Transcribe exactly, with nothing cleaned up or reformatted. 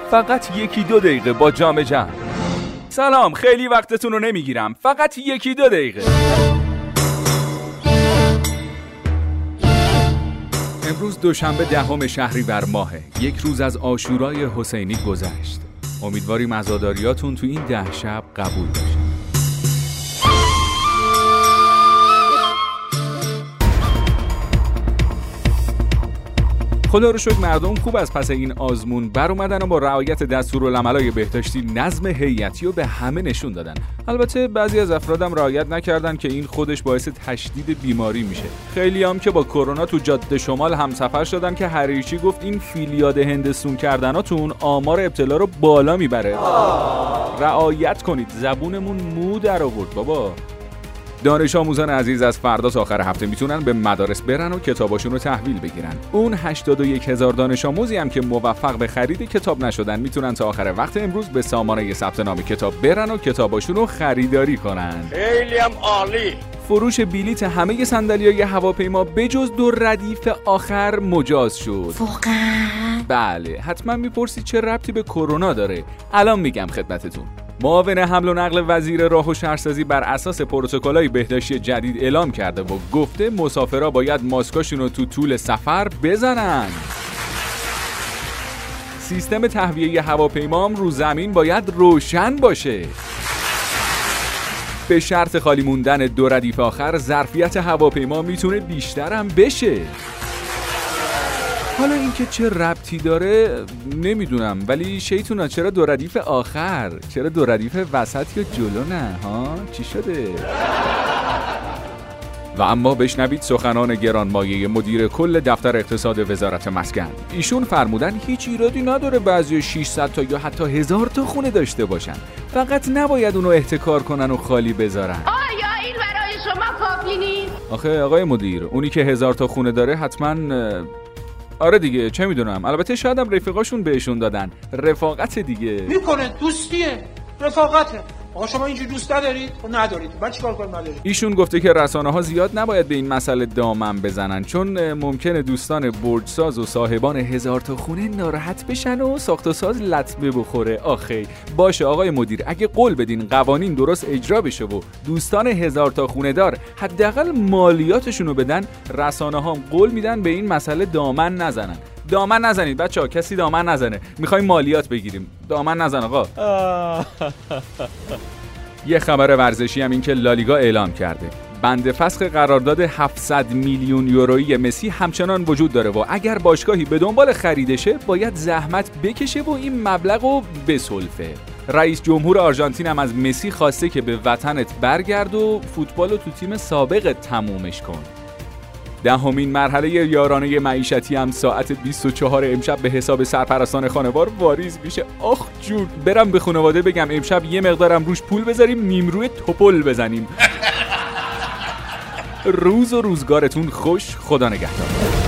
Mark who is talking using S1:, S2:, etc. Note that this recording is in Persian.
S1: فقط یکی دو دقیقه با جام جم. سلام، خیلی وقتتون رو نمیگیرم، فقط یکی دو دقیقه. امروز دوشنبه دهم شهریور ماهه، یک روز از عاشورای حسینی گذشت. امیدواریم عزاداریاتون تو این ده شب قبول بشه. خدا رو شکر مردم خوب از پس این آزمون بر اومدن و با رعایت دستورالعملای بهداشتی نظم هیئتی رو به همه نشون دادن. البته بعضی از افرادم رعایت نکردن که این خودش باعث تشدید بیماری میشه. خیلی هم که با کرونا تو جاده شمال همسفر شدن که حریچی گفت این فیلیاد هندستون کردناتون آمار ابتلا رو بالا میبره. رعایت کنید، زبونمون مو در آورد بابا. دانش آموزان عزیز از فردا تا آخر هفته میتونن به مدارس برن و کتاباشون رو تحویل بگیرن. اون هشتاد و یک هزار دانش آموزی هم که موفق به خرید کتاب نشدن میتونن تا آخر وقت امروز به سامانه ثبت نام کتاب برن و کتاباشون رو خریداری کنن.
S2: خیلی هم عالی.
S1: فروش بلیت همه صندلی‌های هواپیما بجز دو ردیف آخر مجاز شد.
S3: واقعا؟
S1: بله. حتما میپرسید چه ربطی به کرونا داره؟ الان میگم خدمتتون. معاون حمل و نقل وزیر راه و شهرسازی بر اساس پروتکل‌های بهداشتی جدید اعلام کرده و گفته مسافرها باید ماسکاشون رو تو طول سفر بزنن. سیستم تهویه هواپیما هم رو زمین باید روشن باشه. به شرط خالی موندن دو ردیف آخر ظرفیت هواپیما میتونه بیشتر هم بشه. حالا اینکه چه ربطی داره نمیدونم، ولی شیطونا چرا دو ردیف آخر؟ چرا دو ردیف وسط یا جلو نه؟ ها؟ چی شده؟ و اما بشنوید سخنان گرانمایه مدیر کل دفتر اقتصاد وزارت مسکن. ایشون فرمودن هیچ ایرادی نداره بعضی ششصد تا یا حتی هزار تا خونه داشته باشن، فقط نباید اونو احتکار کنن و خالی بذارن.
S3: آیا این برای شما کافی نیست؟
S1: آخه آقای مدیر، اونی که هزار تا خونه داره حتما آره دیگه، چه میدونم، البته شاید هم رفیقاشون بهشون دادن. رفاقت دیگه
S4: میکنه، دوستیه، رفاقته. آقا شما اینجوری دوست ندارید؟ خب ندارید، من چیکار کنم ندارید؟
S1: ایشون گفته که رسانه‌ها زیاد نباید به این مسئله دامن بزنن، چون ممکنه دوستان برجساز و صاحبان هزار تا خونه ناراحت بشن و ساخت و ساز لطمه بخوره. آخه باشه آقای مدیر، اگه قول بدین قوانین درست اجرا بشه و دوستان هزار تا خونه دار حداقل مالیاتشون رو بدن، رسانه‌ها هم قول میدن به این مسئله دامن نزنن. دامن نزنید بچه‌ها، کسی دامن نزنه. میخوایم مالیات بگیریم، دامن نزن آقا. یه خبر ورزشی هم این که لالیگا اعلام کرده بند فسخ قرارداد هفتصد میلیون یورویی مسی همچنان وجود داره و اگر باشگاهی به دنبال خریدشه باید زحمت بکشه و این مبلغو بسلفه. رئیس جمهور آرژانتین هم از مسی خواسته که به وطنت برگرد و فوتبالو تو تیم سابقت تمومش کن. دهمین مرحله یارانه معیشتی هم ساعت بیست و چهار امشب به حساب سرپرستان خانوار واریز میشه. آخ جون، برم به خانواده بگم امشب یه مقدارم روش پول بذاریم نیمروی توپل بزنیم. روز و روزگارتون خوش، خدا نگهدار.